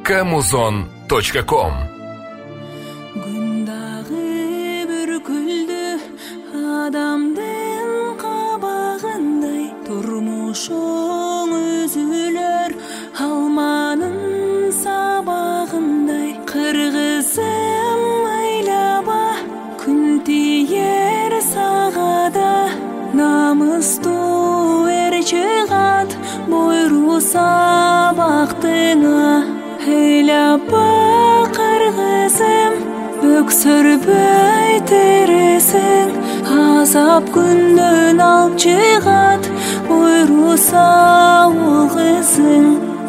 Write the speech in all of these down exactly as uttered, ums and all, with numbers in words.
камузон точка ком. Күндагы бүркүлдү адамдын кабагындай, турмушуң үзүлөр алманын сабагындай. Кыргызым айлаба, күн тиер сагада, намыстуу эр чыгат буйру сабактыңа. Айлаба кыргызым, өксөрбөй тересиң, азап күндөн алып чыгат буйру сабыл кызың.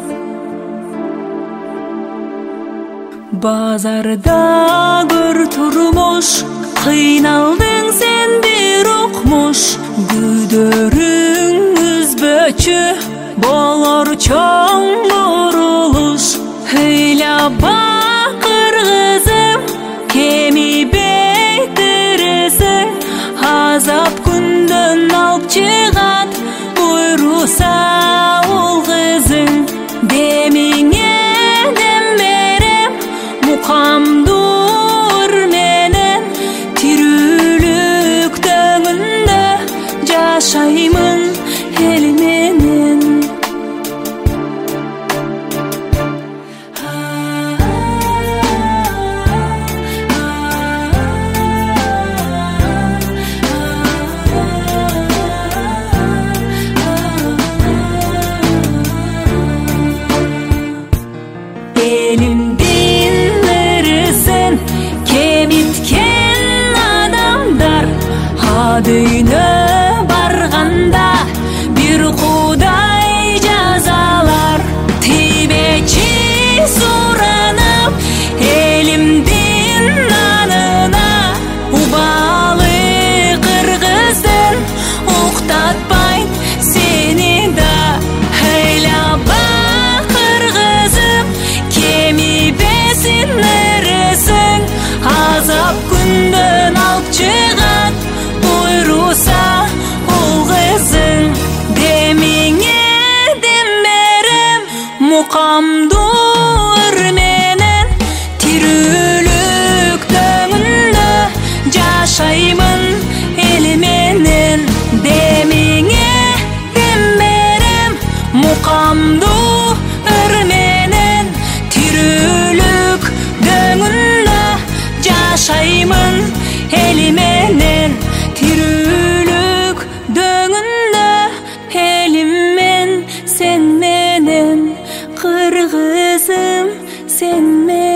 Базарда көр турмуш, кыйналдың сен бир укмуш. Күдөрүң үзбөчү болор чоң бурулуш. Ыйлаба кыргызым, кемибей тересиң, азап күндөн алып чыгат буйру сабыл кызың. Демиңе дем берем, мукамдуур менен, тирүүлүк дөңүндө жашаймын эл менен. Элимдин ырысын кемиткен адамдар, адыйны барганда бир кудай жазалар. Тибечи суранып элимдин нанына, убалы кыргыздын уктатпайт сени да. Ыйлаба кыргызым, кемибесин ырысың, азап күндөн алып чыгат буйру сабыл кызың. Демиңе дем берем, мукамдуур менен, тирүүлүк дөңүндө жашаймын эл менен. Демиңе дем берем, мукамдуур менен, тирүүлүк дөңүндө жашаймын эл менен. Тирүүлүк дөңүндө элиммен, сен менен кыргызым, сен менен.